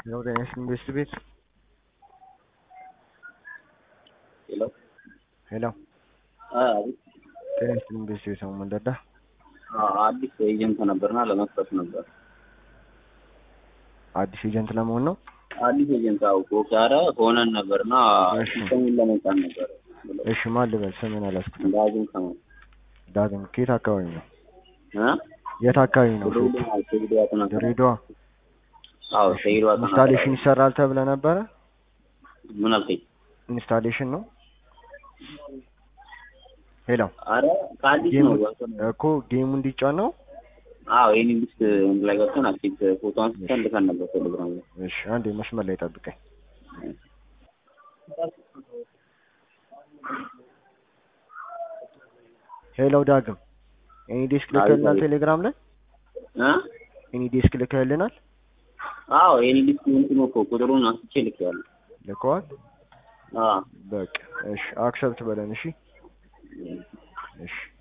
No, tienes un ቤት ሄሎ ሄሎ አዎ tienes un ቤት ነው መንደዳ አዲስ ኤጀንት ነበርና ለመስጠት ነበር። አዲስ ኤጀንት ለመሆን ነው። አዲስ ኤጀንት አውቆ ጋራ ሆነን ነበርና ሲስተሙን ለመጣን ነበር። እሺ ማን ልበል? ስምን አላስኩትም። ዳግም ከየት አካባቢ ነው? የት አካባቢ ነው? ድሬዳዋ። አዎ ድሬዳዋ። ኢንስታሌሽን ይሰራል ተብለ ነበረ? ምን አልከኝ? ኢንስታሌሽን ነው። ሄሎ አረ ካዲስ ነው እኮ ጌሙ እንዲጫን ነው። አዎ የኔ ሊስት ላይ ገብተን አክቲቭ ፎቶ አንስተን ልከን ነበር ቴሌግራም ላይ። እሺ አንዴ መስመር ላይ ጠብቀኝ። ሄሎ ዳግም ኤኒ ዲስክ ልከልናል ቴሌግራም ላይ ኤኒ ዲስክ ልከልናል። አዎ የኔ ሊስት እንትን እኮ ቁጥሩን አንስቼ ልኬያለሁ። ልከዋል? አዎ በቃ እሺ አክሰፕት በለን። እሺ እሺ